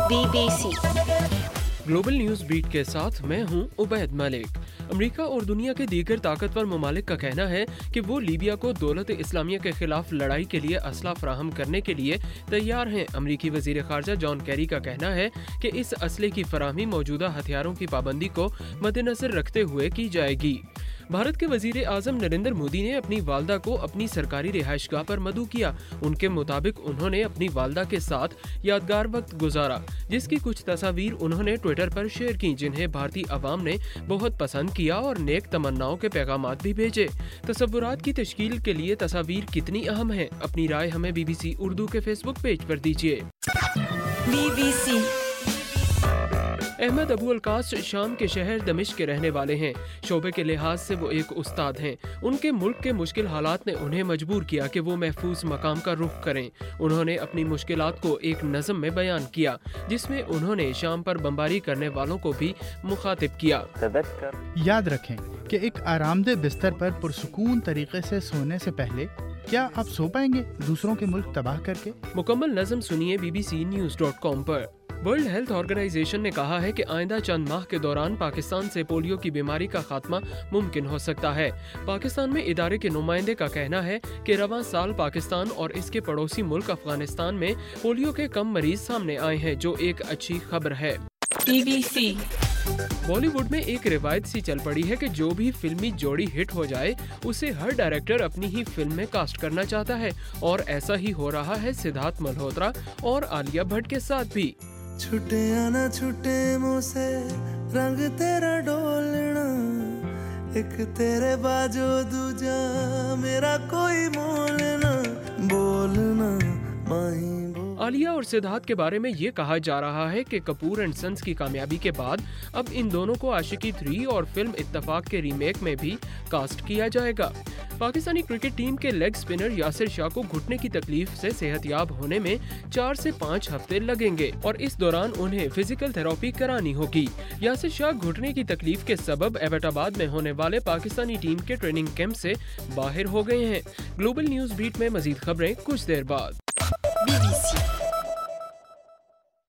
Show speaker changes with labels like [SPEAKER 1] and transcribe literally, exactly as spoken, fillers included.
[SPEAKER 1] Be B C
[SPEAKER 2] global news beat کے ساتھ میں ہوں عبید ملک۔ امریکہ اور دنیا کے دیگر طاقتور ممالک کا کہنا ہے کہ وہ لیبیا کو دولت اسلامیہ کے خلاف لڑائی کے لیے اسلحہ فراہم کرنے کے لیے تیار ہیں۔ امریکی وزیر خارجہ جان کیری کا کہنا ہے کہ اس اسلحے کی فراہمی موجودہ ہتھیاروں کی پابندی کو مد نظر رکھتے ہوئے کی جائے گی۔ بھارت کے وزیر اعظم نریندر مودی نے اپنی والدہ کو اپنی سرکاری رہائش گاہ پر مدعو کیا۔ ان کے مطابق انہوں نے اپنی والدہ کے ساتھ یادگار وقت گزارا، جس کی کچھ تصاویر انہوں نے ٹویٹر پر شیئر کی، جنہیں بھارتی عوام نے بہت پسند کیا اور نیک تمناؤں کے پیغامات بھی بھیجے۔ تصورات کی تشکیل کے لیے تصاویر کتنی اہم ہیں؟ اپنی رائے ہمیں بی بی سی اردو کے فیس بک پیج پر دیجیے۔
[SPEAKER 1] B B C
[SPEAKER 2] Ahmad Abu Alqas شام کے شہر دمشق کے رہنے والے ہیں۔ شعبے کے لحاظ سے وہ ایک استاد ہیں۔ ان کے ملک کے مشکل حالات نے انہیں مجبور کیا کہ وہ محفوظ مقام کا رخ کریں۔ انہوں نے اپنی مشکلات کو ایک نظم میں بیان کیا، جس میں انہوں نے شام پر بمباری کرنے والوں کو بھی مخاطب کیا۔
[SPEAKER 3] یاد رکھیں کہ ایک آرام دہ بستر پر پرسکون طریقے سے سونے سے پہلے کیا آپ سو پائیں گے دوسروں کے ملک تباہ کر کے؟
[SPEAKER 2] مکمل نظم سنیے B B C news dot com پر۔ ورلڈ ہیلتھ آرگنائزیشن نے کہا ہے کہ آئندہ چند ماہ کے دوران پاکستان سے پولیو کی بیماری کا خاتمہ ممکن ہو سکتا ہے۔ پاکستان میں ادارے کے نمائندے کا کہنا ہے کہ رواں سال پاکستان اور اس کے پڑوسی ملک افغانستان میں پولیو کے کم مریض سامنے آئے ہیں، جو ایک اچھی خبر ہے۔
[SPEAKER 1] B B C
[SPEAKER 2] Bollywood میں ایک روایت سی چل پڑی ہے کہ جو بھی فلمی جوڑی ہٹ ہو جائے اسے ہر ڈائریکٹر اپنی ہی فلم میں کاسٹ کرنا چاہتا ہے، اور ایسا ہی ہو رہا ہے سدھارتھ ملہوترا اور عالیہ بھٹ کے ساتھ بھی۔
[SPEAKER 4] چھٹے آنا چھٹے منہ سے رنگ تیرا ڈولنا، ایک تیرے باجو دوجا میرا کوئی مولنا، بولنا ماہی
[SPEAKER 2] عالیہ اور سدھارتھ کے بارے میں یہ کہا جا رہا ہے کہ کپور اینڈ سنس کی کامیابی کے بعد اب ان دونوں کو عاشقی تھری اور فلم اتفاق کے ریمیک میں بھی کاسٹ کیا جائے گا۔ پاکستانی کرکٹ ٹیم کے لیگ سپنر یاسر شاہ کو گھٹنے کی تکلیف سے صحت یاب ہونے میں چار سے پانچ ہفتے لگیں گے، اور اس دوران انہیں فزیکل تھراپی کرانی ہوگی۔ یاسر شاہ گھٹنے کی تکلیف کے سبب ایبٹ آباد میں ہونے والے پاکستانی ٹیم کے ٹریننگ کیمپ سے باہر ہو گئے ہیں۔ گلوبل نیوز بیٹ میں مزید خبریں کچھ دیر بعد۔
[SPEAKER 1] Be B C